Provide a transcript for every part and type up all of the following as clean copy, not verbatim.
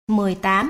18.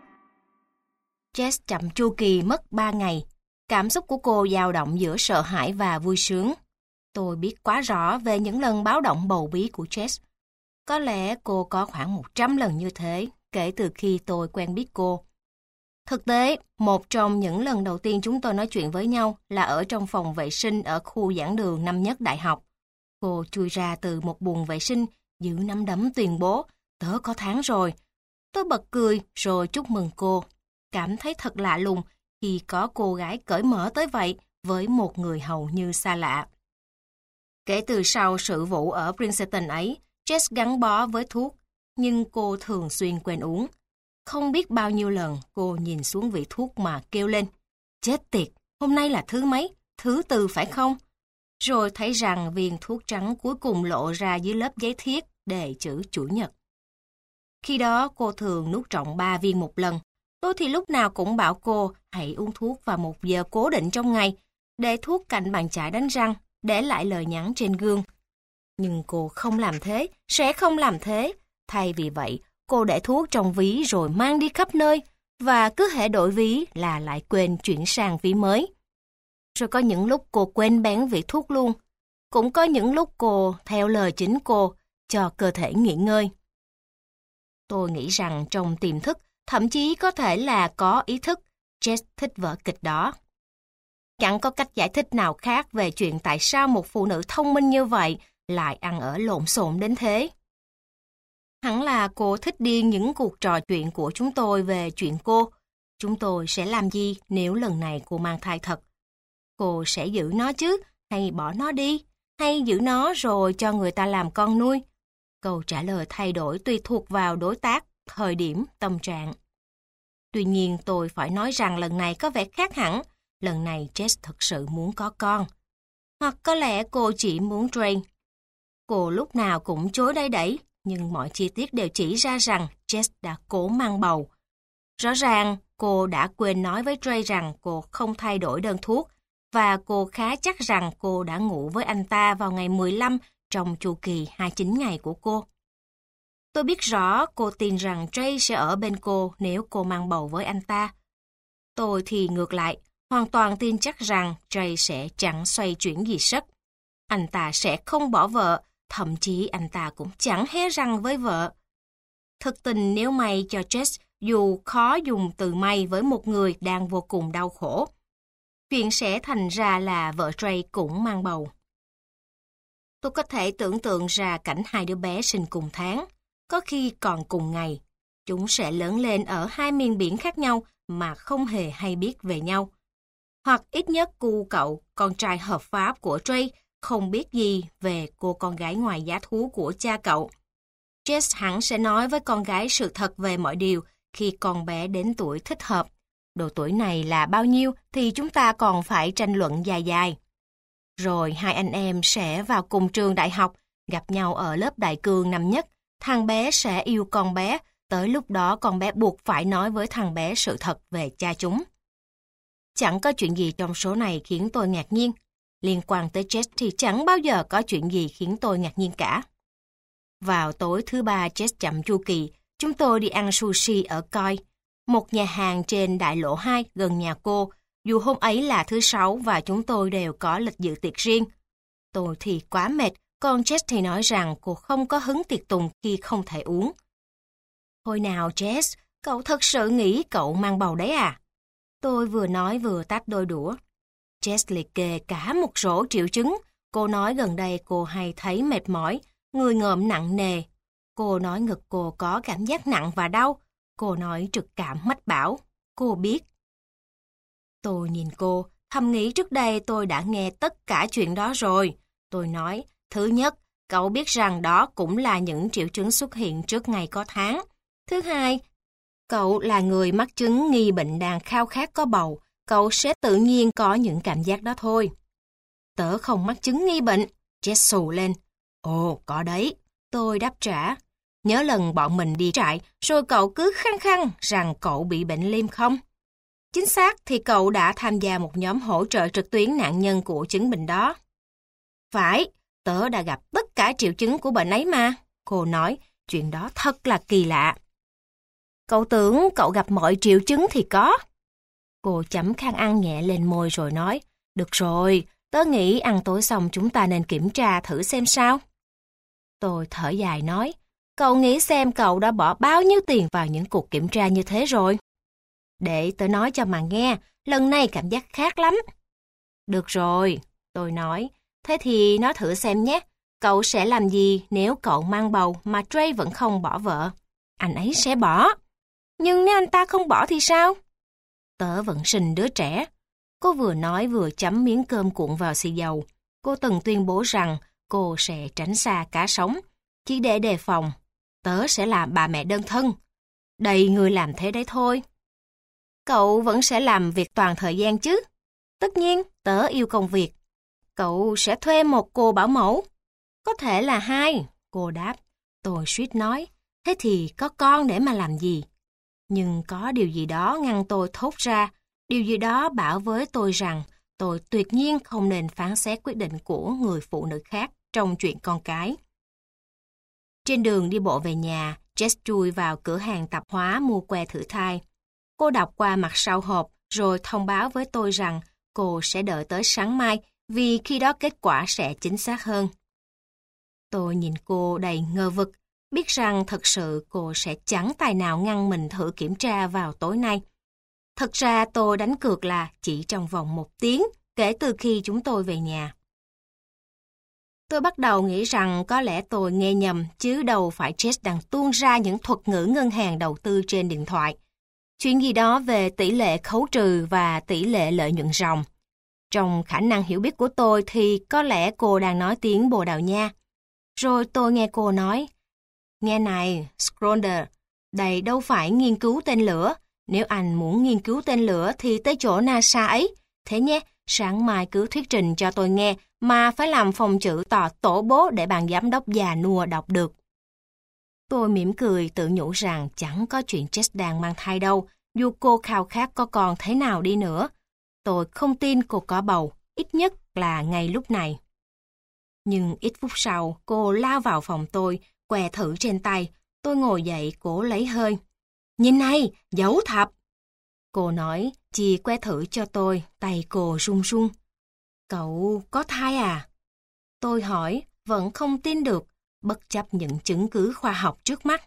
Jess chậm chu kỳ mất 3 ngày. Cảm xúc của cô dao động giữa sợ hãi và vui sướng. Tôi biết quá rõ về những lần báo động bầu bí của Jess. Có lẽ cô có khoảng 100 lần như thế kể từ khi tôi quen biết cô. Thực tế, một trong những lần đầu tiên chúng tôi nói chuyện với nhau là ở trong phòng vệ sinh ở khu giảng đường năm nhất đại học. Cô chui ra từ một buồng vệ sinh, giữ nắm đấm tuyên bố, tớ có tháng rồi. Tôi bật cười rồi chúc mừng cô. Cảm thấy thật lạ lùng khi có cô gái cởi mở tới vậy với một người hầu như xa lạ. Kể từ sau sự vụ ở Princeton ấy, Jess gắn bó với thuốc, nhưng cô thường xuyên quên uống. Không biết bao nhiêu lần cô nhìn xuống vị thuốc mà kêu lên, chết tiệt, hôm nay là thứ mấy, thứ tư phải không? Rồi thấy rằng viên thuốc trắng cuối cùng lộ ra dưới lớp giấy thiết đề chữ Chủ nhật. Khi đó cô thường nuốt trọn 3 viên một lần. Tôi thì lúc nào cũng bảo cô hãy uống thuốc vào 1 giờ cố định trong ngày, để thuốc cạnh bàn chải đánh răng, để lại lời nhắn trên gương. Nhưng cô không làm thế, sẽ không làm thế. Thay vì vậy, cô để thuốc trong ví rồi mang đi khắp nơi, và cứ hễ đổi ví là lại quên chuyển sang ví mới. Rồi có những lúc cô quên bén vị thuốc luôn. Cũng có những lúc cô, theo lời chính cô, cho cơ thể nghỉ ngơi. Tôi nghĩ rằng trong tiềm thức, thậm chí có thể là có ý thức, Jess thích vở kịch đó. Chẳng có cách giải thích nào khác về chuyện tại sao một phụ nữ thông minh như vậy lại ăn ở lộn xộn đến thế. Hẳn là cô thích điên những cuộc trò chuyện của chúng tôi về chuyện cô. Chúng tôi sẽ làm gì nếu lần này cô mang thai thật? Cô sẽ giữ nó chứ, hay bỏ nó đi, hay giữ nó rồi cho người ta làm con nuôi? Câu trả lời thay đổi tùy thuộc vào đối tác, thời điểm, tâm trạng. Tuy nhiên tôi phải nói rằng lần này có vẻ khác hẳn. Lần này Jess thực sự muốn có con. Hoặc có lẽ cô chỉ muốn Dre. Cô lúc nào cũng chối đây đẩy, nhưng mọi chi tiết đều chỉ ra rằng Jess đã cố mang bầu. Rõ ràng cô đã quên nói với Dre rằng cô không thay đổi đơn thuốc, và cô khá chắc rằng cô đã ngủ với anh ta vào ngày 15 trong chu kỳ 29 ngày của cô. Tôi biết rõ cô tin rằng Dre sẽ ở bên cô nếu cô mang bầu với anh ta. Tôi thì ngược lại, hoàn toàn tin chắc rằng Dre sẽ chẳng xoay chuyển gì sất. Anh ta sẽ không bỏ vợ, thậm chí anh ta cũng chẳng hé răng với vợ. Thực tình nếu may cho Jess, dù khó dùng từ may với một người đang vô cùng đau khổ, chuyện sẽ thành ra là vợ Dre cũng mang bầu. Tôi có thể tưởng tượng ra cảnh hai đứa bé sinh cùng tháng, có khi còn cùng ngày. Chúng sẽ lớn lên ở hai miền biển khác nhau mà không hề hay biết về nhau. Hoặc ít nhất cậu, con trai hợp pháp của Dre, không biết gì về cô con gái ngoài giá thú của cha cậu. Jess hẳn sẽ nói với con gái sự thật về mọi điều khi con bé đến tuổi thích hợp. Độ tuổi này là bao nhiêu thì chúng ta còn phải tranh luận dài dài. Rồi hai anh em sẽ vào cùng trường đại học, gặp nhau ở lớp đại cương năm nhất. Thằng bé sẽ yêu con bé, tới lúc đó con bé buộc phải nói với thằng bé sự thật về cha chúng. Chẳng có chuyện gì trong số này khiến tôi ngạc nhiên. Liên quan tới Jess thì chẳng bao giờ có chuyện gì khiến tôi ngạc nhiên cả. Vào tối thứ 3 Jess chậm chu kỳ, chúng tôi đi ăn sushi ở Koi, một nhà hàng trên đại lộ 2 gần nhà cô, dù hôm ấy là thứ 6 và chúng tôi đều có lịch dự tiệc riêng. Tôi thì quá mệt, còn Jess thì nói rằng cô không có hứng tiệc tùng khi không thể uống. Hồi nào Jess, cậu thật sự nghĩ cậu mang bầu đấy à? Tôi vừa nói vừa tách đôi đũa. Jess liệt kê cả một rổ triệu chứng. Cô nói gần đây cô hay thấy mệt mỏi, người ngợm nặng nề. Cô nói ngực cô có cảm giác nặng và đau. Cô nói trực cảm mách bảo. Cô biết. Tôi nhìn cô, thầm nghĩ trước đây tôi đã nghe tất cả chuyện đó rồi. Tôi nói, thứ nhất, cậu biết rằng đó cũng là những triệu chứng xuất hiện trước ngày có tháng. Thứ hai, cậu là người mắc chứng nghi bệnh đang khao khát có bầu. Cậu sẽ tự nhiên có những cảm giác đó thôi. Tớ không mắc chứng nghi bệnh. Jess xù lên. Ồ, có đấy. Tôi đáp trả. Nhớ lần bọn mình đi trại, rồi cậu cứ khăng khăng rằng cậu bị bệnh Lyme không? Chính xác thì cậu đã tham gia một nhóm hỗ trợ trực tuyến nạn nhân của chứng bệnh đó. Phải, tớ đã gặp tất cả triệu chứng của bệnh ấy mà. Cô nói, chuyện đó thật là kỳ lạ. Cậu tưởng cậu gặp mọi triệu chứng thì có. Cô chấm khăn ăn nhẹ lên môi rồi nói, được rồi, tớ nghĩ ăn tối xong chúng ta nên kiểm tra thử xem sao. Tôi thở dài nói, cậu nghĩ xem cậu đã bỏ bao nhiêu tiền vào những cuộc kiểm tra như thế rồi. Để tớ nói cho mà nghe, lần này cảm giác khác lắm. Được rồi, tôi nói, thế thì nói thử xem nhé, cậu sẽ làm gì nếu cậu mang bầu mà Trey vẫn không bỏ vợ? Anh ấy sẽ bỏ. Nhưng nếu anh ta không bỏ thì sao? Tớ vẫn sinh đứa trẻ. Cô vừa nói vừa chấm miếng cơm cuộn vào xì dầu. Cô từng tuyên bố rằng cô sẽ tránh xa cá sống, chỉ để đề phòng. Tớ sẽ làm bà mẹ đơn thân. Đầy người làm thế đấy thôi. Cậu vẫn sẽ làm việc toàn thời gian chứ? Tất nhiên, tớ yêu công việc. Cậu sẽ thuê một cô bảo mẫu. Có thể là 2, cô đáp. Tôi suýt nói, thế thì có con để mà làm gì? Nhưng có điều gì đó ngăn tôi thốt ra, điều gì đó bảo với tôi rằng tôi tuyệt nhiên không nên phán xét quyết định của người phụ nữ khác trong chuyện con cái. Trên đường đi bộ về nhà, Jess chui vào cửa hàng tạp hóa mua que thử thai. Cô đọc qua mặt sau hộp rồi thông báo với tôi rằng cô sẽ đợi tới sáng mai vì khi đó kết quả sẽ chính xác hơn. Tôi nhìn cô đầy ngờ vực, biết rằng thật sự cô sẽ chẳng tài nào ngăn mình thử kiểm tra vào tối nay. Thật ra tôi đánh cược là chỉ trong vòng 1 tiếng kể từ khi chúng tôi về nhà. Tôi bắt đầu nghĩ rằng có lẽ tôi nghe nhầm chứ đâu phải Jess đang tuôn ra những thuật ngữ ngân hàng đầu tư trên điện thoại. Chuyện gì đó về tỷ lệ khấu trừ và tỷ lệ lợi nhuận ròng. Trong khả năng hiểu biết của tôi thì có lẽ cô đang nói tiếng Bồ Đào Nha. Rồi tôi nghe cô nói, nghe này, Schrödinger, đây đâu phải nghiên cứu tên lửa. Nếu anh muốn nghiên cứu tên lửa thì tới chỗ NASA ấy. Thế nhé, sáng mai cứ thuyết trình cho tôi nghe mà phải làm phông chữ to tổ bố để ban giám đốc già nua đọc được. Tôi mỉm cười tự nhủ rằng chẳng có chuyện Jess đang mang thai đâu, dù cô khao khát có con thế nào đi nữa. Tôi không tin cô có bầu, ít nhất là ngay lúc này. Nhưng ít phút sau, cô lao vào phòng tôi, que thử trên tay. Tôi ngồi dậy cố lấy hơi. Nhìn này, dấu thập. Cô nói, chia que thử cho tôi, tay cô run run. Cậu có thai à? Tôi hỏi, vẫn không tin được, bất chấp những chứng cứ khoa học trước mắt.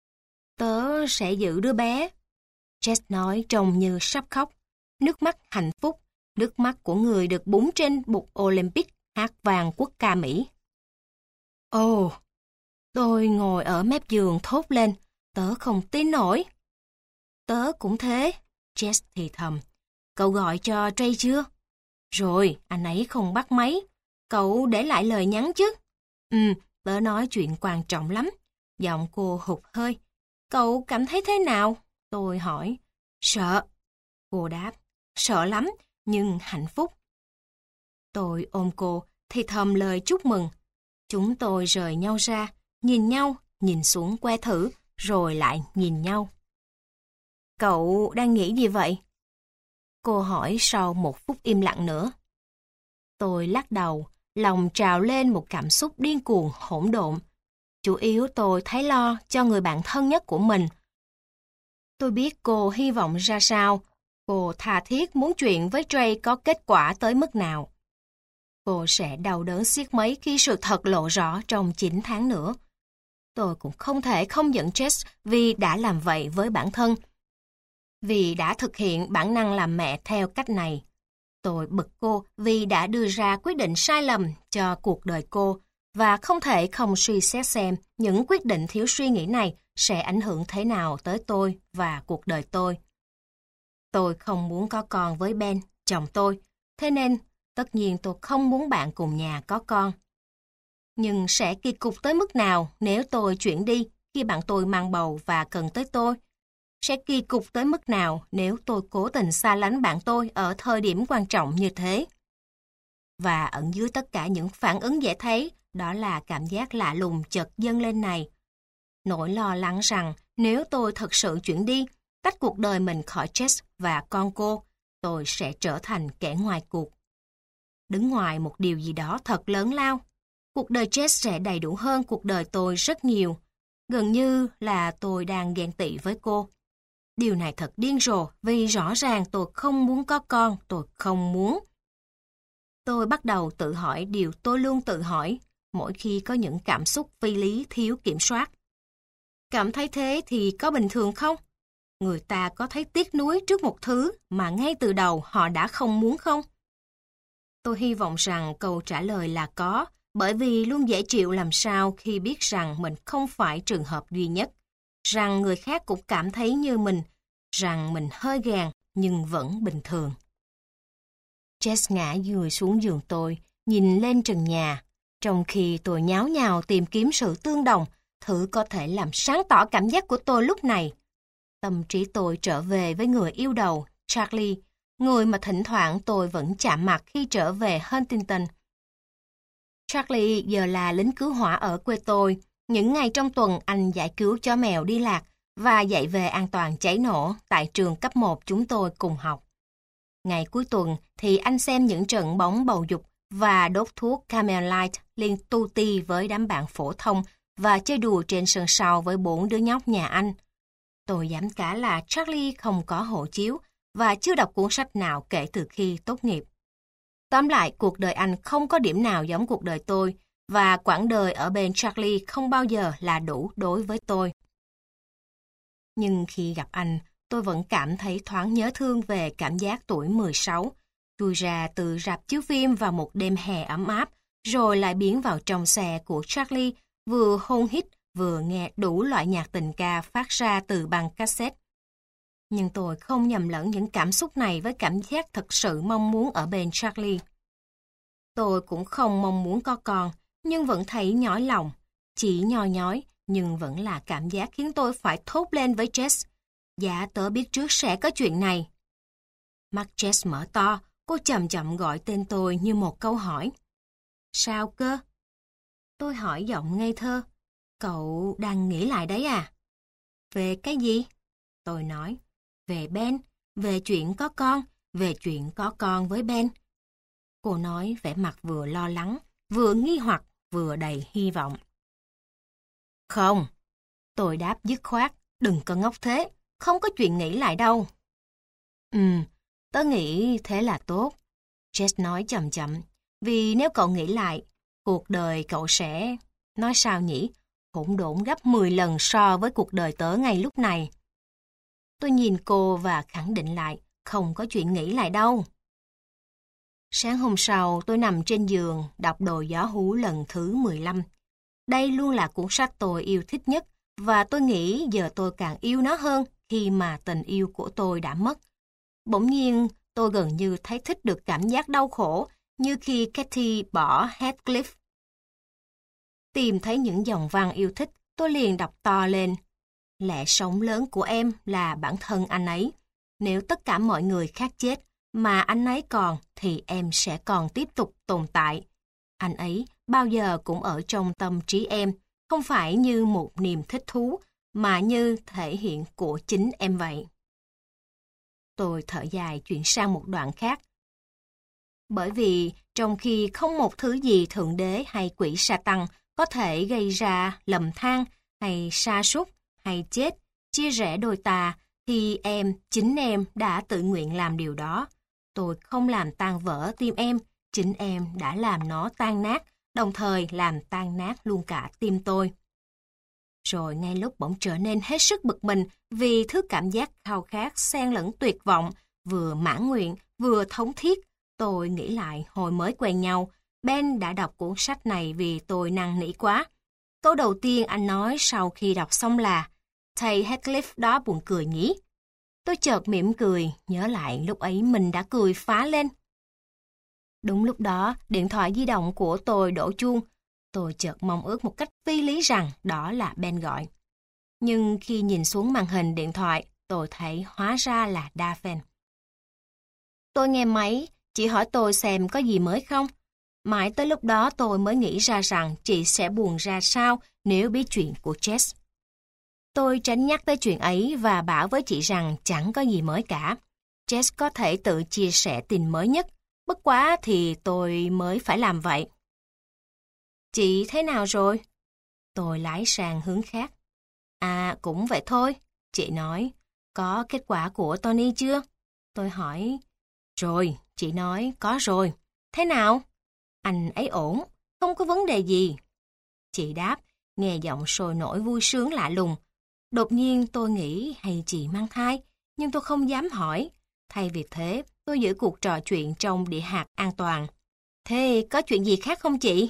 Tớ sẽ giữ đứa bé. Jess nói trông như sắp khóc. Nước mắt hạnh phúc, nước mắt của người được búng trên bục Olympic hát vang quốc ca Mỹ. Ồ, tôi ngồi ở mép giường thốt lên, tớ không tin nổi. Tớ cũng thế, Jess thì thầm. Cậu gọi cho Trey chưa? Rồi, anh ấy không bắt máy. Cậu để lại lời nhắn chứ? Tớ nói chuyện quan trọng lắm. Giọng cô hụt hơi. Cậu cảm thấy thế nào? Tôi hỏi. Sợ. Cô đáp. Sợ lắm, nhưng hạnh phúc. Tôi ôm cô, thì thầm lời chúc mừng. Chúng tôi rời nhau ra, nhìn xuống que thử, rồi lại nhìn nhau. Cậu đang nghĩ gì vậy? Cô hỏi sau 1 phút im lặng nữa. Tôi lắc đầu, lòng trào lên một cảm xúc điên cuồng hỗn độn. Chủ yếu tôi thấy lo cho người bạn thân nhất của mình. Tôi biết cô hy vọng ra sao, cô tha thiết muốn chuyện với Trey có kết quả tới mức nào. Cô sẽ đau đớn xiết mấy khi sự thật lộ rõ trong 9 tháng nữa. Tôi cũng không thể không giận Jess vì đã làm vậy với bản thân. Vì đã thực hiện bản năng làm mẹ theo cách này. Tôi bực cô vì đã đưa ra quyết định sai lầm cho cuộc đời cô và không thể không suy xét xem những quyết định thiếu suy nghĩ này sẽ ảnh hưởng thế nào tới tôi và cuộc đời tôi. Tôi không muốn có con với Ben, chồng tôi, thế nên tất nhiên tôi không muốn bạn cùng nhà có con. Nhưng sẽ kỳ cục tới mức nào nếu tôi chuyển đi khi bạn tôi mang bầu và cần tới tôi? Sẽ kỳ cục tới mức nào nếu tôi cố tình xa lánh bạn tôi ở thời điểm quan trọng như thế? Và ẩn dưới tất cả những phản ứng dễ thấy, đó là cảm giác lạ lùng chợt dâng lên này. Nỗi lo lắng rằng nếu tôi thật sự chuyển đi, tách cuộc đời mình khỏi Jess và con cô, tôi sẽ trở thành kẻ ngoài cuộc. Đứng ngoài một điều gì đó thật lớn lao. Cuộc đời Jess sẽ đầy đủ hơn cuộc đời tôi rất nhiều. Gần như là tôi đang ghen tị với cô. Điều này thật điên rồ vì rõ ràng tôi không muốn có con, tôi không muốn. Tôi bắt đầu tự hỏi điều tôi luôn tự hỏi mỗi khi có những cảm xúc phi lý thiếu kiểm soát. Cảm thấy thế thì có bình thường không? Người ta có thấy tiếc nuối trước một thứ mà ngay từ đầu họ đã không muốn không? Tôi hy vọng rằng câu trả lời là có, bởi vì luôn dễ chịu làm sao khi biết rằng mình không phải trường hợp duy nhất, rằng người khác cũng cảm thấy như mình, rằng mình hơi gàn nhưng vẫn bình thường. Jess ngã dùi xuống giường tôi, nhìn lên trần nhà, trong khi tôi nháo nhào tìm kiếm sự tương đồng, thử có thể làm sáng tỏ cảm giác của tôi lúc này. Tâm trí tôi trở về với người yêu đầu, Charlie, người mà thỉnh thoảng tôi vẫn chạm mặt khi trở về Huntington. Charlie giờ là lính cứu hỏa ở quê tôi. Những ngày trong tuần anh giải cứu chó mèo đi lạc và dạy về an toàn cháy nổ tại trường cấp 1 chúng tôi cùng học. Ngày cuối tuần thì anh xem những trận bóng bầu dục và đốt thuốc Camelite liên tu ti với đám bạn phổ thông và chơi đùa trên sân sau với 4 đứa nhóc nhà anh. Tôi dám cá là Charlie không có hộ chiếu và chưa đọc cuốn sách nào kể từ khi tốt nghiệp. Tóm lại, cuộc đời anh không có điểm nào giống cuộc đời tôi, và quãng đời ở bên Charlie không bao giờ là đủ đối với tôi. Nhưng khi gặp anh, tôi vẫn cảm thấy thoáng nhớ thương về cảm giác tuổi 16, chui ra từ rạp chiếu phim vào một đêm hè ấm áp, rồi lại biến vào trong xe của Charlie, vừa hôn hít, vừa nghe đủ loại nhạc tình ca phát ra từ băng cassette. Nhưng tôi không nhầm lẫn những cảm xúc này với cảm giác thật sự mong muốn ở bên Charlie. Tôi cũng không mong muốn có con, nhưng vẫn thấy nhói lòng. Chỉ nhoi nhói, nhưng vẫn là cảm giác khiến tôi phải thốt lên với Jess. Dạ, tớ biết trước sẽ có chuyện này. Mắt Jess mở to, cô chậm chậm gọi tên tôi như một câu hỏi. Sao cơ? Tôi hỏi giọng ngây thơ. Cậu đang nghĩ lại đấy à? Về cái gì? Tôi nói. Về Ben, về chuyện có con, về chuyện có con với Ben. Cô nói vẻ mặt vừa lo lắng, vừa nghi hoặc, vừa đầy hy vọng. Không, tôi đáp dứt khoát, đừng có ngốc thế, không có chuyện nghĩ lại đâu. Tớ nghĩ thế là tốt, Jess nói chậm chậm, vì nếu cậu nghĩ lại, cuộc đời cậu sẽ, nói sao nhỉ, hỗn độn gấp 10 lần so với cuộc đời tớ ngay lúc này. Tôi nhìn cô và khẳng định lại, không có chuyện nghĩ lại đâu. Sáng hôm sau, tôi nằm trên giường, đọc Đồ Gió Hú lần thứ 15. Đây luôn là cuốn sách tôi yêu thích nhất, và tôi nghĩ giờ tôi càng yêu nó hơn khi mà tình yêu của tôi đã mất. Bỗng nhiên, tôi gần như thấy thích được cảm giác đau khổ, như khi Katie bỏ Heathcliff. Tìm thấy những dòng văn yêu thích, tôi liền đọc to lên. Lẽ sống lớn của em là bản thân anh ấy. Nếu tất cả mọi người khác chết, mà anh ấy còn, thì em sẽ còn tiếp tục tồn tại. Anh ấy bao giờ cũng ở trong tâm trí em, không phải như một niềm thích thú, mà như thể hiện của chính em vậy. Tôi thở dài chuyển sang một đoạn khác. Bởi vì trong khi không một thứ gì thượng đế hay quỷ sa tăng có thể gây ra lầm than hay sa sút hay chết, chia rẽ đôi ta, thì chính em đã tự nguyện làm điều đó. Tôi không làm tan vỡ tim em, chính em đã làm nó tan nát, đồng thời làm tan nát luôn cả tim tôi. Rồi ngay lúc bỗng trở nên hết sức bực mình vì thứ cảm giác khao khát xen lẫn tuyệt vọng, vừa mãn nguyện, vừa thống thiết, tôi nghĩ lại hồi mới quen nhau, Ben đã đọc cuốn sách này vì tôi năn nỉ quá. Câu đầu tiên anh nói sau khi đọc xong là, thầy Heathcliff đó buồn cười nhỉ? Tôi chợt mỉm cười, nhớ lại lúc ấy mình đã cười phá lên. Đúng lúc đó, điện thoại di động của tôi đổ chuông. Tôi chợt mong ước một cách phi lý rằng đó là Ben gọi. Nhưng khi nhìn xuống màn hình điện thoại, tôi thấy hóa ra là Daphne. Tôi nghe máy, chị hỏi tôi xem có gì mới không. Mãi tới lúc đó tôi mới nghĩ ra rằng chị sẽ buồn ra sao nếu biết chuyện của Jess. Tôi tránh nhắc tới chuyện ấy và bảo với chị rằng chẳng có gì mới cả. Jess có thể tự chia sẻ tin mới nhất, bất quá thì tôi mới phải làm vậy. Chị thế nào rồi? Tôi lái sang hướng khác. À, cũng vậy thôi, chị nói. Có kết quả của Tony chưa? Tôi hỏi. Rồi, chị nói có rồi. Thế nào? Anh ấy ổn, không có vấn đề gì. Chị đáp, nghe giọng sôi nổi vui sướng lạ lùng. Đột nhiên tôi nghĩ hay chị mang thai, nhưng tôi không dám hỏi. Thay vì thế, tôi giữ cuộc trò chuyện trong địa hạt an toàn. Thế có chuyện gì khác không chị?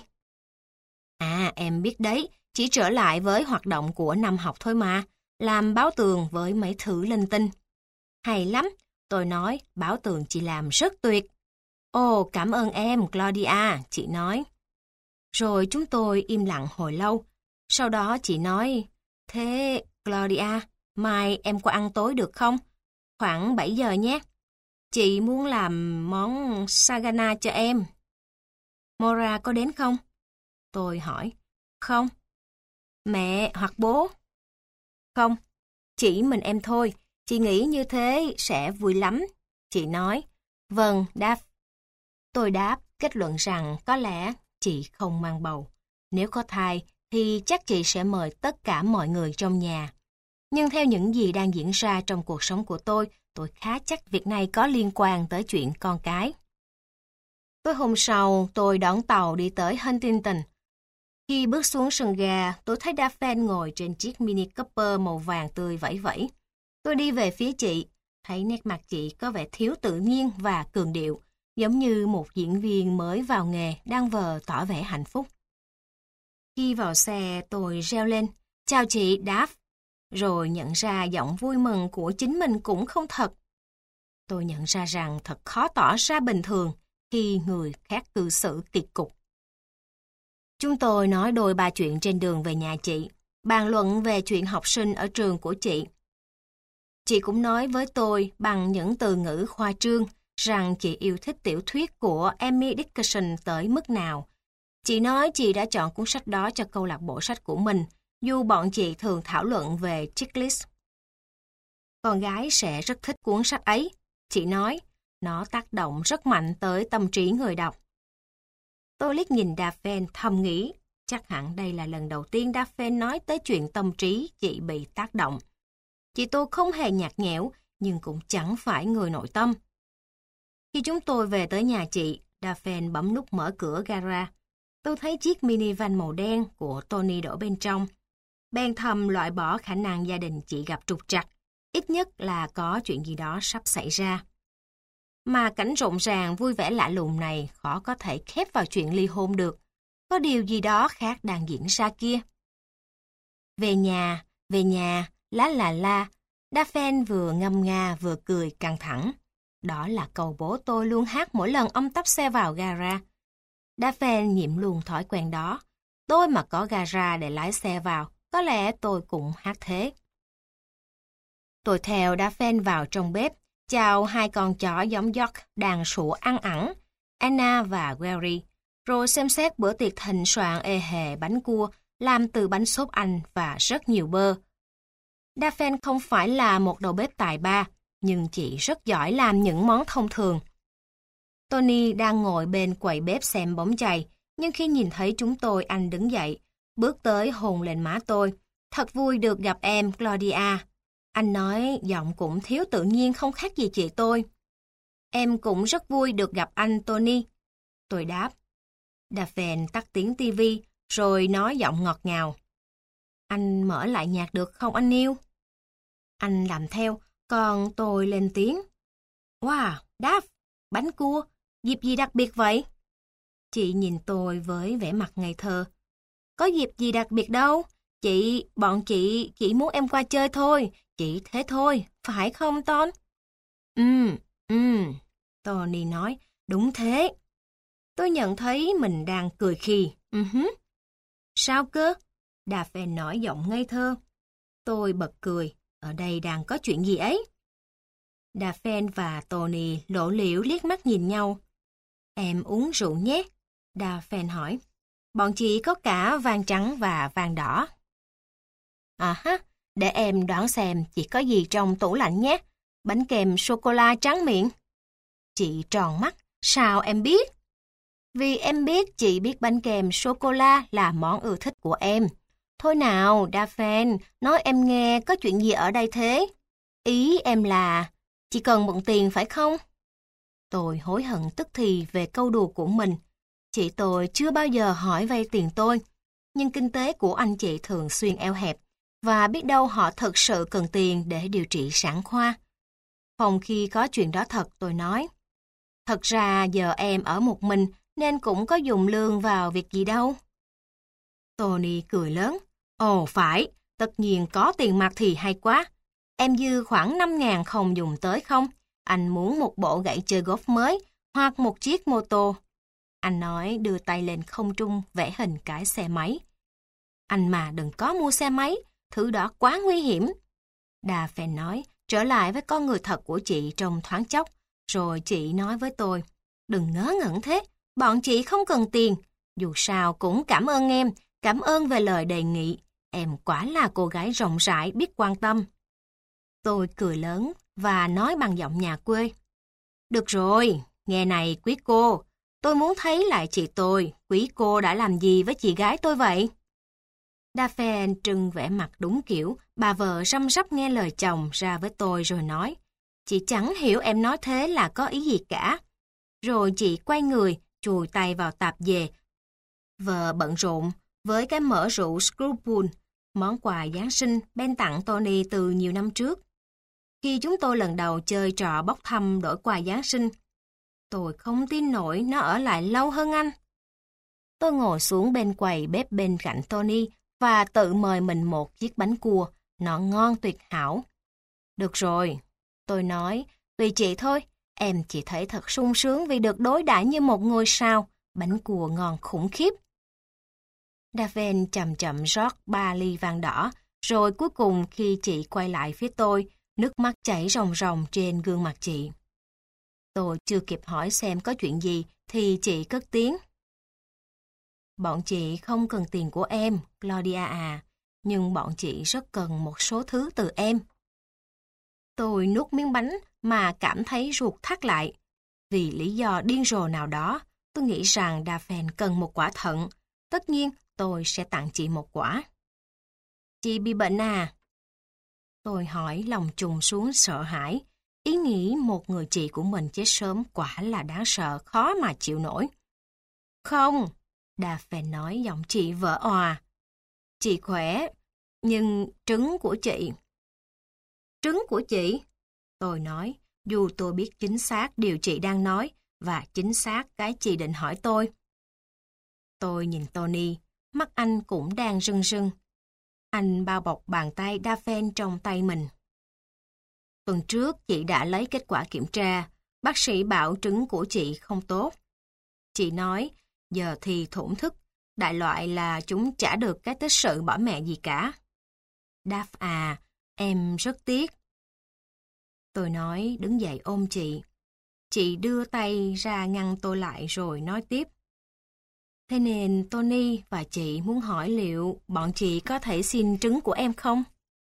À, em biết đấy, chỉ trở lại với hoạt động của năm học thôi mà, làm báo tường với mấy thứ linh tinh. Hay lắm, tôi nói, báo tường chị làm rất tuyệt. Ồ, cảm ơn em, Claudia, chị nói. Rồi chúng tôi im lặng hồi lâu. Sau đó chị nói, thế Claudia, mai em qua ăn tối được không? Khoảng 7 giờ nhé. Chị muốn làm món sagana cho em. Mora có đến không? Tôi hỏi. Không. Mẹ hoặc bố? Không. Chỉ mình em thôi. Chị nghĩ như thế sẽ vui lắm. Chị nói. Vâng, đáp. Tôi đáp, kết luận rằng có lẽ chị không mang bầu. Nếu có thai thì chắc chị sẽ mời tất cả mọi người trong nhà. Nhưng theo những gì đang diễn ra trong cuộc sống của tôi khá chắc việc này có liên quan tới chuyện con cái. Tối hôm sau, tôi đón tàu đi tới Huntington. Khi bước xuống sân ga, tôi thấy Daphne ngồi trên chiếc Mini Cooper màu vàng tươi vẫy vẫy. Tôi đi về phía chị, thấy nét mặt chị có vẻ thiếu tự nhiên và cường điệu, giống như một diễn viên mới vào nghề đang vờ tỏ vẻ hạnh phúc. Khi vào xe, tôi reo lên, chào chị Daph, rồi nhận ra giọng vui mừng của chính mình cũng không thật. Tôi nhận ra rằng thật khó tỏ ra bình thường khi người khác cư xử kỳ cục. Chúng tôi nói đôi ba chuyện trên đường về nhà chị, bàn luận về chuyện học sinh ở trường của chị. Chị cũng nói với tôi bằng những từ ngữ khoa trương rằng chị yêu thích tiểu thuyết của Emily Dickinson tới mức nào. Chị nói chị đã chọn cuốn sách đó cho câu lạc bộ sách của mình, dù bọn chị thường thảo luận về checklist. Con gái sẽ rất thích cuốn sách ấy. Chị nói, nó tác động rất mạnh tới tâm trí người đọc. Tôi liếc nhìn Daphne thầm nghĩ, chắc hẳn đây là lần đầu tiên Daphne nói tới chuyện tâm trí chị bị tác động. Chị tôi không hề nhạt nhẽo, nhưng cũng chẳng phải người nội tâm. Khi chúng tôi về tới nhà chị, Daphne bấm nút mở cửa gara. Tôi thấy chiếc minivan màu đen của Tony đổ bên trong. Bèn thầm loại bỏ khả năng gia đình chị gặp trục trặc, ít nhất là có chuyện gì đó sắp xảy ra. Mà cảnh rộn ràng vui vẻ lạ lùng này khó có thể khép vào chuyện ly hôn được. Có điều gì đó khác đang diễn ra kia. Về nhà, lá là la. Daphne vừa ngâm nga vừa cười căng thẳng. Đó là câu bố tôi luôn hát mỗi lần ông tấp xe vào gara. Daphne nhiễm luôn thói quen đó. Tôi mà có gara để lái xe vào, có lẽ tôi cũng hát thế. Tôi theo Daphne vào trong bếp, chào hai con chó giống York đang sủa ăn ẳng, Anna và Gary, rồi xem xét bữa tiệc thịnh soạn ê hề bánh cua làm từ bánh xốp Anh và rất nhiều bơ. Daphne không phải là một đầu bếp tài ba, nhưng chị rất giỏi làm những món thông thường. Tony đang ngồi bên quầy bếp xem bóng chày, nhưng khi nhìn thấy chúng tôi anh đứng dậy, bước tới hôn lên má tôi. Thật vui được gặp em, Claudia. Anh nói giọng cũng thiếu tự nhiên không khác gì chị tôi. Em cũng rất vui được gặp anh, Tony. Tôi đáp. Daphne tắt tiếng tivi, rồi nói giọng ngọt ngào. Anh mở lại nhạc được không anh yêu? Anh làm theo, còn tôi lên tiếng. Wow, Daph, bánh cua, dịp gì đặc biệt vậy? Chị nhìn tôi với vẻ mặt ngây thơ. Có dịp gì đặc biệt đâu, bọn chị chỉ muốn em qua chơi thôi, chỉ thế thôi, phải không Ton? Tony nói, đúng thế. Tôi nhận thấy mình đang cười khì. Sao cơ? Daphne nói giọng ngây thơ. Tôi bật cười, ở đây đang có chuyện gì ấy? Daphne và Tony lộ liễu liếc mắt nhìn nhau. Em uống rượu nhé? Daphne hỏi. Bọn chị có cả vang trắng và vang đỏ. Để em đoán xem chị có gì trong tủ lạnh nhé. Bánh kem sô-cô-la tráng miệng. Chị tròn mắt, sao em biết? Vì em biết chị biết bánh kem sô-cô-la là món ưa thích của em. Thôi nào, Daphne, nói em nghe có chuyện gì ở đây thế? Ý em là, chỉ cần mượn tiền phải không? Tôi hối hận tức thì về câu đùa của mình. Chị tôi chưa bao giờ hỏi vay tiền tôi, nhưng kinh tế của anh chị thường xuyên eo hẹp, và biết đâu họ thực sự cần tiền để điều trị sản khoa. Phòng khi có chuyện đó thật, tôi nói. Thật ra giờ em ở một mình nên cũng có dùng lương vào việc gì đâu. Tony cười lớn. Ồ phải, tất nhiên có tiền mặt thì hay quá. Em dư khoảng 5.000 không dùng tới không? Anh muốn một bộ gậy chơi golf mới hoặc một chiếc mô tô. Anh nói đưa tay lên không trung vẽ hình cái xe máy. Anh mà đừng có mua xe máy, thứ đó quá nguy hiểm. Daphne nói, trở lại với con người thật của chị trong thoáng chốc. Rồi chị nói với tôi, đừng ngớ ngẩn thế, bọn chị không cần tiền. Dù sao cũng cảm ơn em, cảm ơn về lời đề nghị. Em quả là cô gái rộng rãi biết quan tâm. Tôi cười lớn và nói bằng giọng nhà quê. Được rồi, nghe này quý cô, tôi muốn thấy lại chị tôi, quý cô đã làm gì với chị gái tôi vậy? Daphne trưng vẻ mặt đúng kiểu, bà vợ răm rắp nghe lời chồng ra với tôi rồi nói, chị chẳng hiểu em nói thế là có ý gì cả. Rồi chị quay người, chùi tay vào tạp dề. Vợ bận rộn với cái mỡ rượu Screwpool, món quà Giáng sinh Ben tặng Tony từ nhiều năm trước. Khi chúng tôi lần đầu chơi trò bốc thăm đổi quà Giáng sinh, tôi không tin nổi nó ở lại lâu hơn anh. Tôi ngồi xuống bên quầy bếp bên cạnh Tony và tự mời mình một chiếc bánh cua, nó ngon tuyệt hảo. Được rồi, tôi nói, tùy chị thôi, em chỉ thấy thật sung sướng vì được đối đãi như một ngôi sao, bánh cua ngon khủng khiếp. Daphne chậm chậm rót 3 ly vang đỏ, rồi cuối cùng khi chị quay lại phía tôi, nước mắt chảy ròng ròng trên gương mặt chị. Tôi chưa kịp hỏi xem có chuyện gì thì chị cất tiếng. Bọn chị không cần tiền của em, Claudia à, nhưng bọn chị rất cần một số thứ từ em. Tôi nuốt miếng bánh mà cảm thấy ruột thắt lại. Vì lý do điên rồ nào đó, tôi nghĩ rằng Daphne cần một quả thận. Tất nhiên, tôi sẽ tặng chị một quả. Chị bị bệnh à? Tôi hỏi lòng trùng xuống sợ hãi. Ý nghĩ một người chị của mình chết sớm quả là đáng sợ, khó mà chịu nổi. Không, Daphne nói giọng chị vỡ òa. Chị khỏe, nhưng trứng của chị... Trứng của chị? Tôi nói, dù tôi biết chính xác điều chị đang nói và chính xác cái chị định hỏi tôi. Tôi nhìn Tony, mắt anh cũng đang rưng rưng. Anh bao bọc bàn tay Daphne trong tay mình. Tuần trước chị đã lấy kết quả kiểm tra, bác sĩ bảo trứng của chị không tốt. Chị nói, giờ thì thổn thức, đại loại là chúng chả được cái tích sự bỏ mẹ gì cả. Daph à, em rất tiếc. Tôi nói đứng dậy ôm chị. Chị đưa tay ra ngăn tôi lại rồi nói tiếp. Thế nên Tony và chị muốn hỏi liệu bọn chị có thể xin trứng của em không?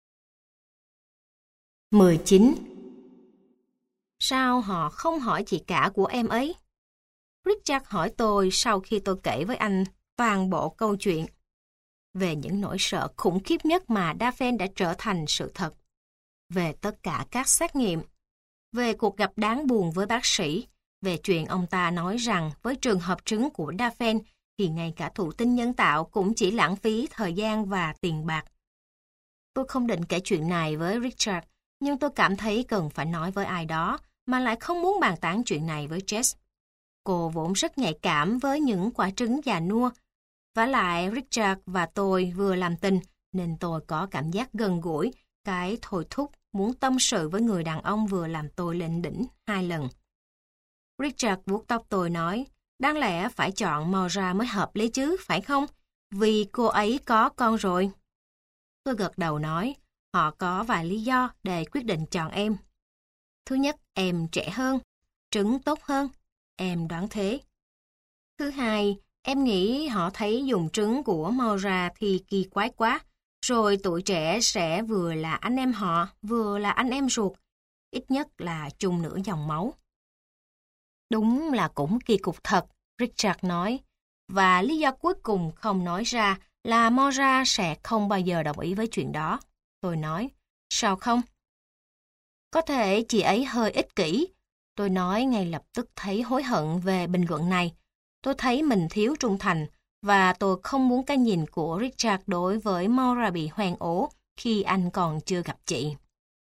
19. Sao họ không hỏi chị cả của em ấy? Richard hỏi tôi sau khi tôi kể với anh toàn bộ câu chuyện về những nỗi sợ khủng khiếp nhất mà Daphne đã trở thành sự thật, về tất cả các xét nghiệm, về cuộc gặp đáng buồn với bác sĩ, về chuyện ông ta nói rằng với trường hợp trứng của Daphne thì ngay cả thụ tinh nhân tạo cũng chỉ lãng phí thời gian và tiền bạc. Tôi không định kể chuyện này với Richard, nhưng tôi cảm thấy cần phải nói với ai đó mà lại không muốn bàn tán chuyện này với Jess. Cô vốn rất nhạy cảm với những quả trứng già nua. Vả lại Richard và tôi vừa làm tình nên tôi có cảm giác gần gũi, cái thôi thúc muốn tâm sự với người đàn ông vừa làm tôi lên đỉnh 2 lần. Richard vuốt tóc tôi nói, đáng lẽ phải chọn Moira mới hợp lý chứ, phải không? Vì cô ấy có con rồi. Tôi gật đầu nói, họ có vài lý do để quyết định chọn em. Thứ nhất, em trẻ hơn, trứng tốt hơn, em đoán thế. Thứ hai, em nghĩ họ thấy dùng trứng của Moira thì kỳ quái quá, rồi tuổi trẻ sẽ vừa là anh em họ, vừa là anh em ruột, ít nhất là chung nửa dòng máu. Đúng là cũng kỳ cục thật, Richard nói, và lý do cuối cùng không nói ra là Moira sẽ không bao giờ đồng ý với chuyện đó. Tôi nói, sao không? Có thể chị ấy hơi ích kỷ. Tôi nói ngay lập tức thấy hối hận về bình luận này. Tôi thấy mình thiếu trung thành và tôi không muốn cái nhìn của Richard đối với Maura bị hoen ố khi anh còn chưa gặp chị.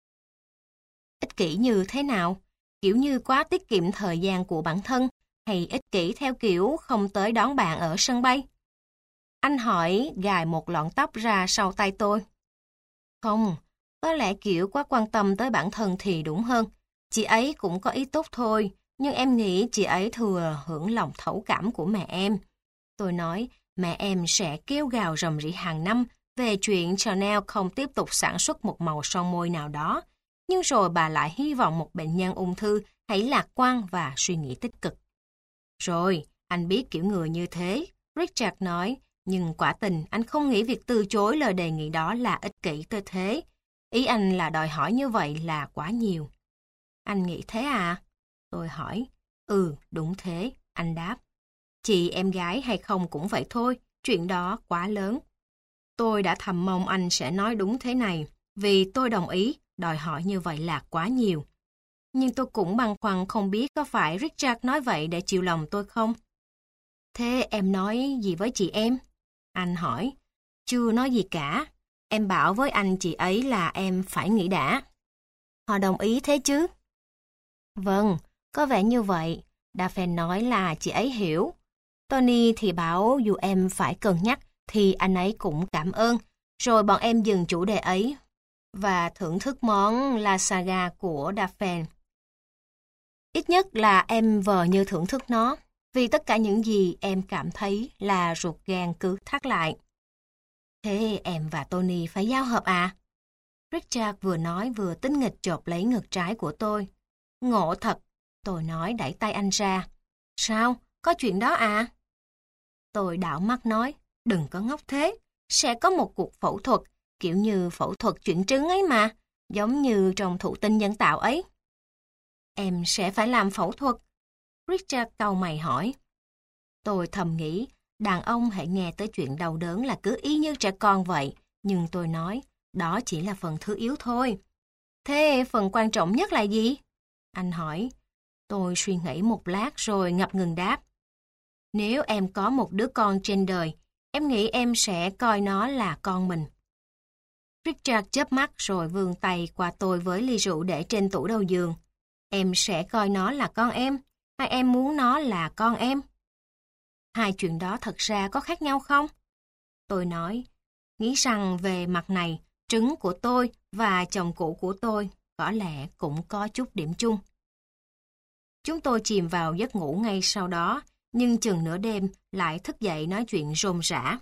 Ích kỷ như thế nào? Kiểu như quá tiết kiệm thời gian của bản thân hay ích kỷ theo kiểu không tới đón bạn ở sân bay? Anh hỏi gài một lọn tóc ra sau tay tôi. Không, có lẽ kiểu quá quan tâm tới bản thân thì đúng hơn. Chị ấy cũng có ý tốt thôi, nhưng em nghĩ chị ấy thừa hưởng lòng thấu cảm của mẹ em. Tôi nói, mẹ em sẽ kêu gào rầm rĩ hàng năm về chuyện Chanel không tiếp tục sản xuất một màu son môi nào đó. Nhưng rồi bà lại hy vọng một bệnh nhân ung thư hãy lạc quan và suy nghĩ tích cực. Rồi, anh biết kiểu người như thế, Richard nói, nhưng quả tình anh không nghĩ việc từ chối lời đề nghị đó là ích kỷ tới thế. Ý anh là đòi hỏi như vậy là quá nhiều. Anh nghĩ thế à? Tôi hỏi. Đúng thế, anh đáp. Chị em gái hay không cũng vậy thôi, chuyện đó quá lớn. Tôi đã thầm mong anh sẽ nói đúng thế này, vì tôi đồng ý, đòi hỏi như vậy là quá nhiều. Nhưng tôi cũng băn khoăn không biết có phải Richard nói vậy để chiều lòng tôi không? Thế em nói gì với chị em? Anh hỏi. Chưa nói gì cả. Em bảo với anh chị ấy là em phải nghĩ đã. Họ đồng ý thế chứ? Vâng, có vẻ như vậy. Daphne nói là chị ấy hiểu. Tony thì bảo dù em phải cân nhắc thì anh ấy cũng cảm ơn. Rồi bọn em dừng chủ đề ấy và thưởng thức món lasagna của Daphne. Ít nhất là em vờ như thưởng thức nó, vì tất cả những gì em cảm thấy là ruột gan cứ thắt lại. Thế em và Tony phải giao hợp à? Richard vừa nói vừa tinh nghịch chộp lấy ngực trái của tôi. Ngộ thật, tôi nói đẩy tay anh ra. Sao? Có chuyện đó à? Tôi đảo mắt nói, đừng có ngốc thế, sẽ có một cuộc phẫu thuật, kiểu như phẫu thuật chuyển trứng ấy mà, giống như trong thụ tinh nhân tạo ấy. Em sẽ phải làm phẫu thuật? Richard cau mày hỏi. Tôi thầm nghĩ, đàn ông hãy nghe tới chuyện đau đớn là cứ y như trẻ con vậy, nhưng tôi nói, đó chỉ là phần thứ yếu thôi. Thế phần quan trọng nhất là gì? Anh hỏi. Tôi suy nghĩ một lát rồi ngập ngừng đáp. Nếu em có một đứa con trên đời, em nghĩ em sẽ coi nó là con mình. Richard chớp mắt rồi vươn tay qua tôi với ly rượu để trên tủ đầu giường. Em sẽ coi nó là con em, hay em muốn nó là con em? Hai chuyện đó thật ra có khác nhau không? Tôi nói, nghĩ rằng về mặt này, trứng của tôi và chồng cũ của tôi có lẽ cũng có chút điểm chung. Chúng tôi chìm vào giấc ngủ ngay sau đó, nhưng chừng nửa đêm lại thức dậy nói chuyện rôm rả.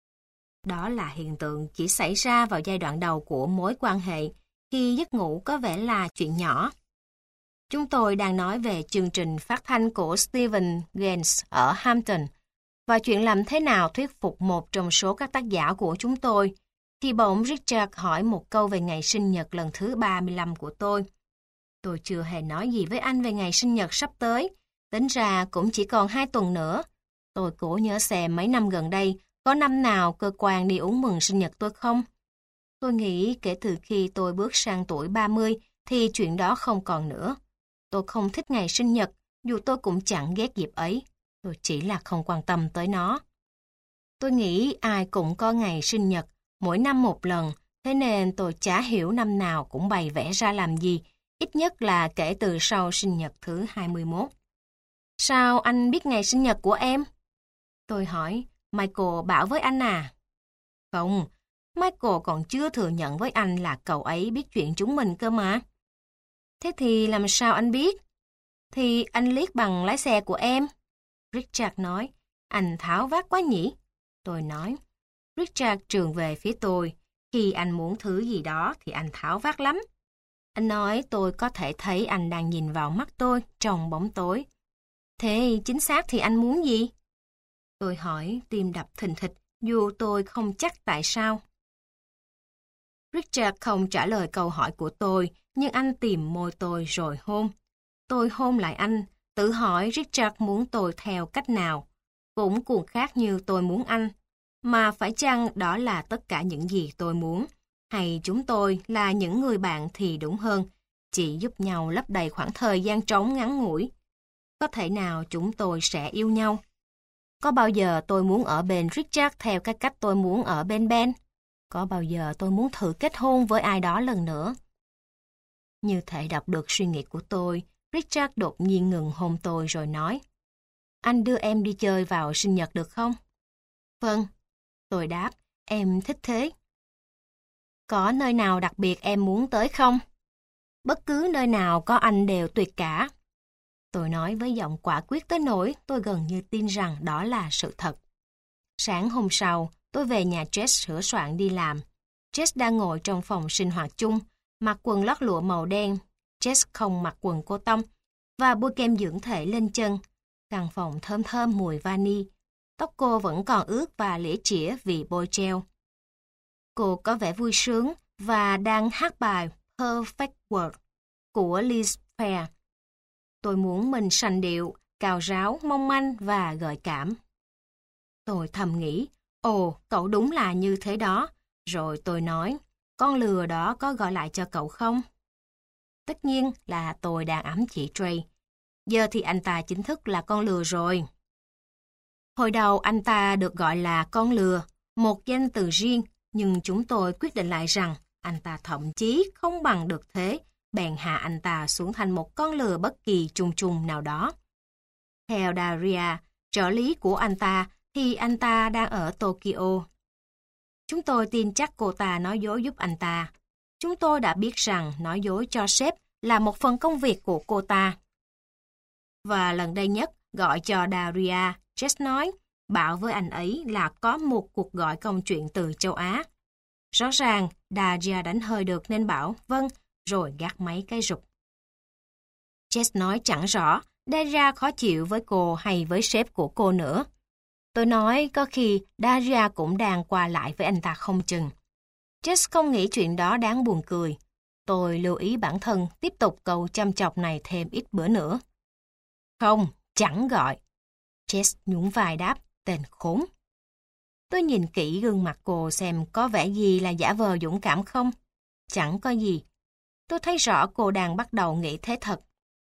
Đó là hiện tượng chỉ xảy ra vào giai đoạn đầu của mối quan hệ, khi giấc ngủ có vẻ là chuyện nhỏ. Chúng tôi đang nói về chương trình phát thanh của Stephen Gaines ở Hampton, và chuyện làm thế nào thuyết phục một trong số các tác giả của chúng tôi, thì bỗng Richard hỏi một câu về ngày sinh nhật lần thứ 35 của tôi. Tôi chưa hề nói gì với anh về ngày sinh nhật sắp tới, tính ra cũng chỉ còn 2 tuần nữa. Tôi cố nhớ xem mấy năm gần đây, có năm nào cơ quan đi uống mừng sinh nhật tôi không? Tôi nghĩ kể từ khi tôi bước sang tuổi 30 thì chuyện đó không còn nữa. Tôi không thích ngày sinh nhật, dù tôi cũng chẳng ghét dịp ấy. Tôi chỉ là không quan tâm tới nó. Tôi nghĩ ai cũng có ngày sinh nhật, mỗi năm một lần, thế nên tôi chả hiểu năm nào cũng bày vẽ ra làm gì, ít nhất là kể từ sau sinh nhật thứ 21. Sao anh biết ngày sinh nhật của em? Tôi hỏi, Michael bảo với anh à? Không, Michael còn chưa thừa nhận với anh là cậu ấy biết chuyện chúng mình cơ mà. Thế thì làm sao anh biết? Thì anh liếc bằng lái xe của em. Richard nói, anh tháo vát quá nhỉ? Tôi nói, Richard trường về phía tôi, khi anh muốn thứ gì đó thì anh tháo vát lắm. Anh nói tôi có thể thấy anh đang nhìn vào mắt tôi trong bóng tối. Thế chính xác thì anh muốn gì? Tôi hỏi, tim đập thình thịch, dù tôi không chắc tại sao. Richard không trả lời câu hỏi của tôi, nhưng anh tìm môi tôi rồi hôn. Tôi hôn lại anh, tự hỏi Richard muốn tôi theo cách nào. Cũng cuồng khác như tôi muốn anh. Mà phải chăng đó là tất cả những gì tôi muốn? Hay chúng tôi là những người bạn thì đúng hơn? chỉ giúp nhau lấp đầy khoảng thời gian trống ngắn ngủi. Có thể nào chúng tôi sẽ yêu nhau? Có bao giờ tôi muốn ở bên Richard theo cái cách tôi muốn ở bên Ben? Có bao giờ tôi muốn thử kết hôn với ai đó lần nữa? Như thể đọc được suy nghĩ của tôi, Richard đột nhiên ngừng hôn tôi rồi nói: "Anh đưa em đi chơi vào sinh nhật được không?" "Vâng," tôi đáp, "em thích thế." "Có nơi nào đặc biệt em muốn tới không?" "Bất cứ nơi nào có anh đều tuyệt cả." Tôi nói với giọng quả quyết tới nỗi tôi gần như tin rằng đó là sự thật. Sáng hôm sau, tôi về nhà Jess sửa soạn đi làm. Jess đang ngồi trong phòng sinh hoạt chung, mặc quần lót lụa màu đen. Jess không mặc quần cô tông và bôi kem dưỡng thể lên chân. Căn phòng thơm thơm mùi vani. Tóc cô vẫn còn ướt và lĩa chĩa vì bôi gel. Cô có vẻ vui sướng và đang hát bài Perfect World của Liz Phair. Tôi muốn mình sành điệu, cào ráo, mong manh và gợi cảm. Tôi thầm nghĩ, ồ, cậu đúng là như thế đó. Rồi tôi nói, con lừa đó có gọi lại cho cậu không? Tất nhiên là tôi đang ám chỉ Trey. Giờ thì anh ta chính thức là con lừa rồi. Hồi đầu anh ta được gọi là con lừa, một danh từ riêng, nhưng chúng tôi quyết định lại rằng anh ta thậm chí không bằng được thế, bèn hạ anh ta xuống thành một con lừa bất kỳ chung chung nào đó. Theo Daria, trợ lý của anh ta, thì anh ta đang ở Tokyo. Chúng tôi tin chắc cô ta nói dối giúp anh ta. Chúng tôi đã biết rằng nói dối cho sếp là một phần công việc của cô ta. Và lần đây nhất, gọi cho Daria, Jess nói, bảo với anh ấy là có một cuộc gọi công chuyện từ châu Á. Rõ ràng, Daria đánh hơi được nên bảo, vâng, rồi gác máy cái rụp. Jess nói chẳng rõ, Daria khó chịu với cô hay với sếp của cô nữa. Tôi nói có khi Daria cũng đang qua lại với anh ta không chừng. Jess không nghĩ chuyện đó đáng buồn cười. Tôi lưu ý bản thân tiếp tục câu chăm chọc này thêm ít bữa nữa. Không, chẳng gọi. Jess nhún vai đáp, tên khốn. Tôi nhìn kỹ gương mặt cô xem có vẻ gì là giả vờ dũng cảm không. Chẳng có gì. Tôi thấy rõ cô đang bắt đầu nghĩ thế thật.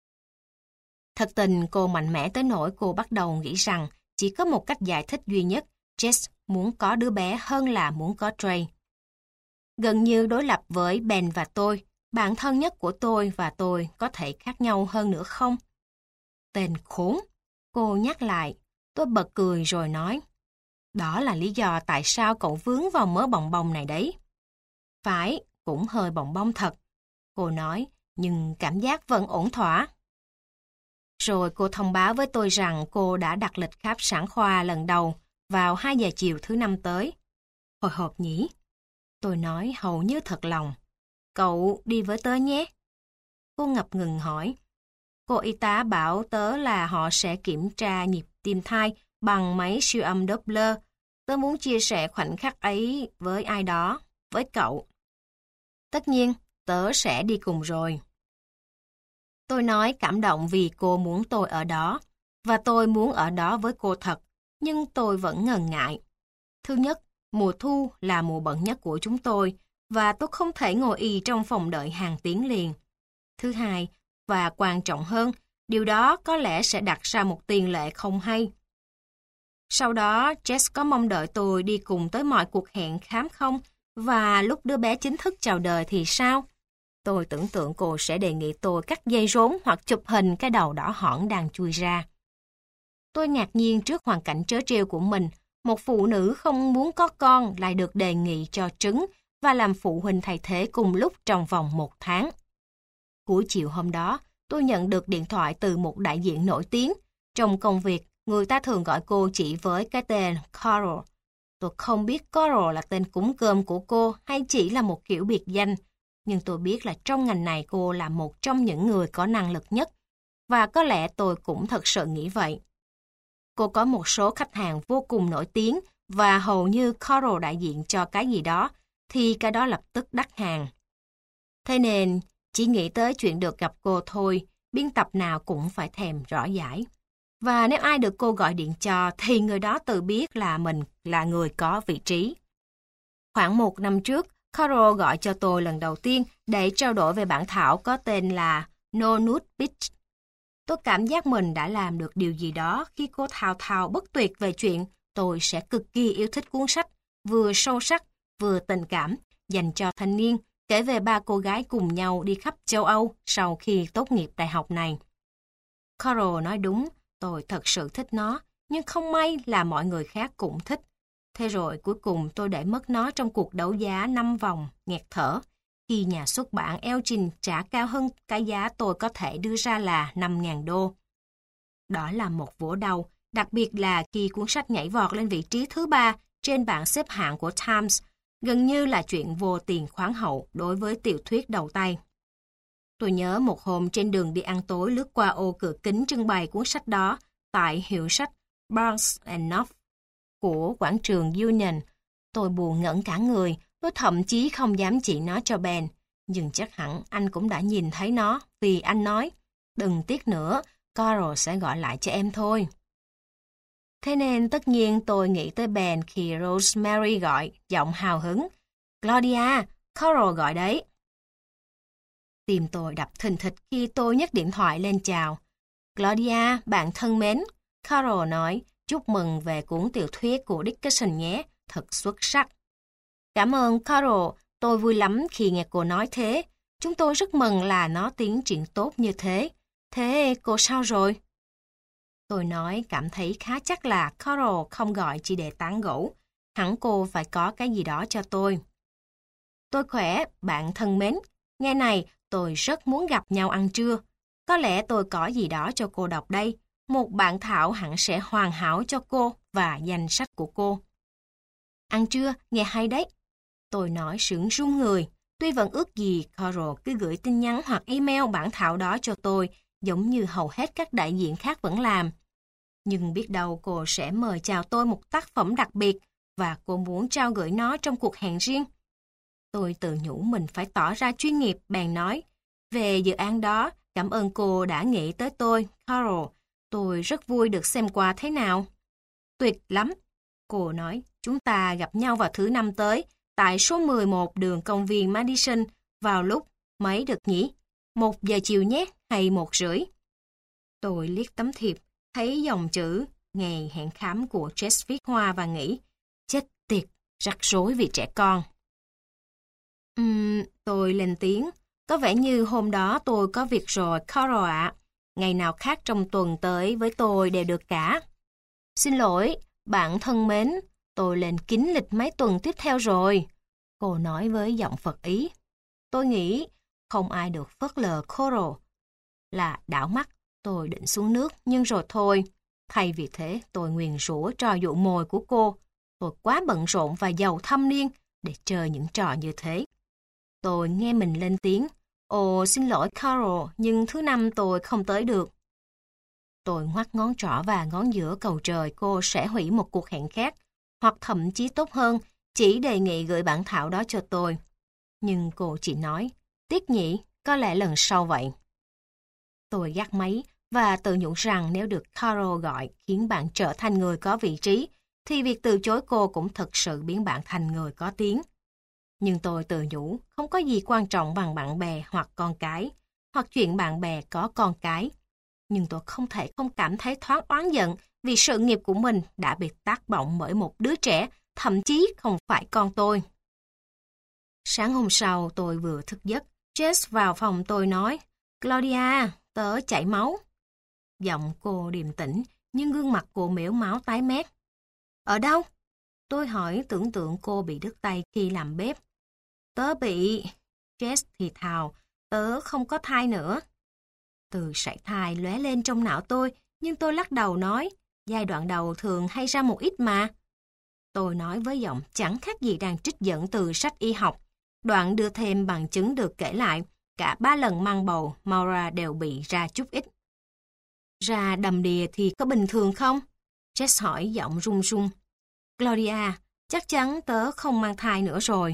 Thật tình cô mạnh mẽ tới nỗi cô bắt đầu nghĩ rằng chỉ có một cách giải thích duy nhất, Jess muốn có đứa bé hơn là muốn có Trey. Gần như đối lập với Ben và tôi, bạn thân nhất của tôi và tôi có thể khác nhau hơn nữa không? Tên khốn, cô nhắc lại, tôi bật cười rồi nói. Đó là lý do tại sao cậu vướng vào mớ bòng bong này đấy. Phải, cũng hơi bòng bong thật. Cô nói, nhưng cảm giác vẫn ổn thỏa. Rồi cô thông báo với tôi rằng cô đã đặt lịch khám sản khoa lần đầu vào 2 giờ chiều thứ Năm tới. Hồi hộp nhỉ? Tôi nói hầu như thật lòng. Cậu đi với tớ nhé. Cô ngập ngừng hỏi. Cô y tá bảo tớ là họ sẽ kiểm tra nhịp tim thai bằng máy siêu âm Doppler. Tớ muốn chia sẻ khoảnh khắc ấy với ai đó, với cậu. Tất nhiên, tớ sẽ đi cùng rồi. Tôi nói cảm động vì cô muốn tôi ở đó, và tôi muốn ở đó với cô thật, nhưng tôi vẫn ngần ngại. Thứ nhất, mùa thu là mùa bận nhất của chúng tôi, và tôi không thể ngồi ì trong phòng đợi hàng tiếng liền. Thứ hai, và quan trọng hơn, điều đó có lẽ sẽ đặt ra một tiền lệ không hay. Sau đó, Jess có mong đợi tôi đi cùng tới mọi cuộc hẹn khám không, và lúc đứa bé chính thức chào đời thì sao? Tôi tưởng tượng cô sẽ đề nghị tôi cắt dây rốn hoặc chụp hình cái đầu đỏ hỏn đang chui ra. Tôi ngạc nhiên trước hoàn cảnh trớ trêu của mình. Một phụ nữ không muốn có con lại được đề nghị cho trứng và làm phụ huynh thay thế cùng lúc trong vòng 1 tháng. Cuối chiều hôm đó, tôi nhận được điện thoại từ một đại diện nổi tiếng. Trong công việc, người ta thường gọi cô chỉ với cái tên Coral. Tôi không biết Coral là tên cúng cơm của cô hay chỉ là một kiểu biệt danh. Nhưng tôi biết là trong ngành này cô là một trong những người có năng lực nhất. Và có lẽ tôi cũng thật sự nghĩ vậy. Cô có một số khách hàng vô cùng nổi tiếng và hầu như Coral đại diện cho cái gì đó, thì cái đó lập tức đắt hàng. Thế nên, chỉ nghĩ tới chuyện được gặp cô thôi, biên tập nào cũng phải thèm rõ giải. Và nếu ai được cô gọi điện cho, thì người đó tự biết là mình là người có vị trí. Khoảng 1 năm trước, Carol gọi cho tôi lần đầu tiên để trao đổi về bản thảo có tên là No Nude Beach. Tôi cảm giác mình đã làm được điều gì đó khi cô thao thao bất tuyệt về chuyện tôi sẽ cực kỳ yêu thích cuốn sách, vừa sâu sắc, vừa tình cảm, dành cho thanh niên, kể về 3 cô gái cùng nhau đi khắp châu Âu sau khi tốt nghiệp đại học này. Carol nói đúng, tôi thật sự thích nó, nhưng không may là mọi người khác cũng thích. Thế rồi cuối cùng tôi để mất nó trong cuộc đấu giá 5 vòng, nghẹt thở, khi nhà xuất bản Elgin trả cao hơn cái giá tôi có thể đưa ra là 5.000 đô. Đó là một vố đau, đặc biệt là khi cuốn sách nhảy vọt lên vị trí thứ 3 trên bảng xếp hạng của Times, gần như là chuyện vô tiền khoáng hậu đối với tiểu thuyết đầu tay. Tôi nhớ một hôm trên đường đi ăn tối lướt qua ô cửa kính trưng bày cuốn sách đó tại hiệu sách Barnes and Noble của quảng trường Union. Tôi buồn ngẩn cả người, tôi thậm chí không dám chỉ nó cho Ben, nhưng chắc hẳn anh cũng đã nhìn thấy nó vì anh nói, đừng tiếc nữa, Carol sẽ gọi lại cho em thôi. Thế nên tất nhiên tôi nghĩ tới Ben khi Rosemary gọi, giọng hào hứng. Claudia, Carol gọi đấy. Tim tôi đập thình thịch khi tôi nhấc điện thoại lên chào. Claudia, bạn thân mến, Carol nói, chúc mừng về cuốn tiểu thuyết của Dickinson nhé, thật xuất sắc. Cảm ơn Carol, tôi vui lắm khi nghe cô nói thế. Chúng tôi rất mừng là nó tiến triển tốt như thế. Thế cô sao rồi? Tôi nói cảm thấy khá chắc là Carol không gọi chỉ để tán gẫu. Hẳn cô phải có cái gì đó cho tôi. Tôi khỏe, bạn thân mến. Nghe này, tôi rất muốn gặp nhau ăn trưa. Có lẽ tôi có gì đó cho cô đọc đây. Một bản thảo hẳn sẽ hoàn hảo cho cô và danh sách của cô. Ăn trưa, nghe hay đấy. Tôi nói sướng run người. Tuy vẫn ước gì Carol cứ gửi tin nhắn hoặc email bản thảo đó cho tôi, giống như hầu hết các đại diện khác vẫn làm. Nhưng biết đâu cô sẽ mời chào tôi một tác phẩm đặc biệt và cô muốn trao gửi nó trong cuộc hẹn riêng. Tôi tự nhủ mình phải tỏ ra chuyên nghiệp, bèn nói. Về dự án đó, cảm ơn cô đã nghĩ tới tôi, Carol. Tôi rất vui được xem qua thế nào. Tuyệt lắm. Cô nói, chúng ta gặp nhau vào thứ Năm tới, tại số 11 đường công viên Madison, vào lúc mấy được nhỉ? 1 giờ chiều nhé, hay 1:30? Tôi liếc tấm thiệp, thấy dòng chữ ngày hẹn khám của Jess viết hoa và nghĩ, chết tiệt, rắc rối vì trẻ con. Tôi lên tiếng, có vẻ như hôm đó tôi có việc rồi, Carol ạ. Ngày nào khác trong tuần tới với tôi đều được cả. Xin lỗi, bạn thân mến, tôi lên kín lịch mấy tuần tiếp theo rồi. Cô nói với giọng Phật ý. Tôi nghĩ không ai được phớt lờ Carol. Là đảo mắt, tôi định xuống nước, nhưng rồi thôi. Thay vì thế, tôi nguyền rủa trò dụ mồi của cô. Tôi quá bận rộn và giàu thâm niên để chơi những trò như thế. Tôi nghe mình lên tiếng. Ồ, xin lỗi Carol, nhưng thứ Năm tôi không tới được. Tôi ngoắc ngón trỏ và ngón giữa cầu trời cô sẽ hủy một cuộc hẹn khác, hoặc thậm chí tốt hơn, chỉ đề nghị gửi bản thảo đó cho tôi. Nhưng cô chỉ nói, tiếc nhỉ, có lẽ lần sau vậy. Tôi gác máy và tự nhủ rằng nếu được Carol gọi khiến bạn trở thành người có vị trí, thì việc từ chối cô cũng thực sự biến bạn thành người có tiếng. Nhưng tôi tự nhủ, không có gì quan trọng bằng bạn bè hoặc con cái, hoặc chuyện bạn bè có con cái. Nhưng tôi không thể không cảm thấy thoáng oán giận vì sự nghiệp của mình đã bị tác động bởi một đứa trẻ, thậm chí không phải con tôi. Sáng hôm sau tôi vừa thức giấc, Jess vào phòng tôi nói, Claudia, tớ chảy máu. Giọng cô điềm tĩnh, nhưng gương mặt cô mếu máu tái mét. Ở đâu? Tôi hỏi tưởng tượng cô bị đứt tay khi làm bếp. Tớ bị... Jess thì thào, tớ không có thai nữa. Từ sảy thai lóe lên trong não tôi, nhưng tôi lắc đầu nói, giai đoạn đầu thường hay ra một ít mà. Tôi nói với giọng chẳng khác gì đang trích dẫn từ sách y học. Đoạn đưa thêm bằng chứng được kể lại, cả 3 lần mang bầu, Maura đều bị ra chút ít. Ra đầm đìa thì có bình thường không? Jess hỏi giọng run run. Claudia, chắc chắn tớ không mang thai nữa rồi.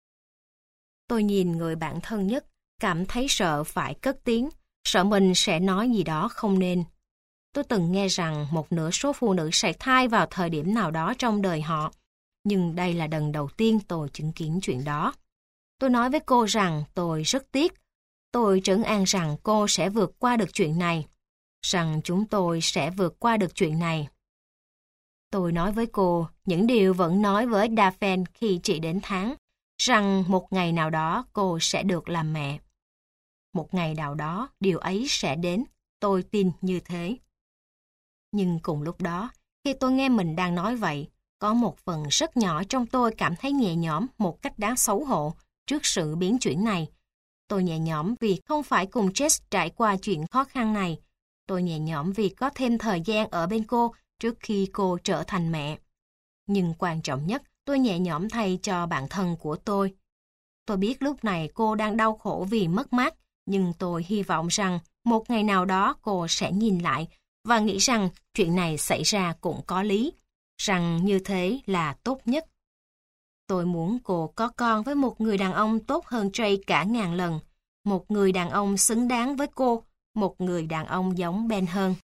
Tôi nhìn người bạn thân nhất, cảm thấy sợ phải cất tiếng, sợ mình sẽ nói gì đó không nên. Tôi từng nghe rằng một nửa số phụ nữ sảy thai vào thời điểm nào đó trong đời họ, nhưng đây là lần đầu tiên tôi chứng kiến chuyện đó. Tôi nói với cô rằng tôi rất tiếc. Tôi trấn an rằng cô sẽ vượt qua được chuyện này. Rằng chúng tôi sẽ vượt qua được chuyện này. Tôi nói với cô những điều vẫn nói với Daphne khi chị đến tháng, rằng một ngày nào đó cô sẽ được làm mẹ. Một ngày nào đó điều ấy sẽ đến, tôi tin như thế. Nhưng cùng lúc đó, khi tôi nghe mình đang nói vậy, có một phần rất nhỏ trong tôi cảm thấy nhẹ nhõm một cách đáng xấu hổ trước sự biến chuyển này. Tôi nhẹ nhõm vì không phải cùng Jess trải qua chuyện khó khăn này. Tôi nhẹ nhõm vì có thêm thời gian ở bên cô trước khi cô trở thành mẹ. Nhưng quan trọng nhất, tôi nhẹ nhõm thay cho bạn thân của tôi. Tôi biết lúc này cô đang đau khổ vì mất mát, nhưng tôi hy vọng rằng một ngày nào đó cô sẽ nhìn lại và nghĩ rằng chuyện này xảy ra cũng có lý, rằng như thế là tốt nhất. Tôi muốn cô có con với một người đàn ông tốt hơn Jay cả ngàn lần, một người đàn ông xứng đáng với cô, một người đàn ông giống Ben hơn.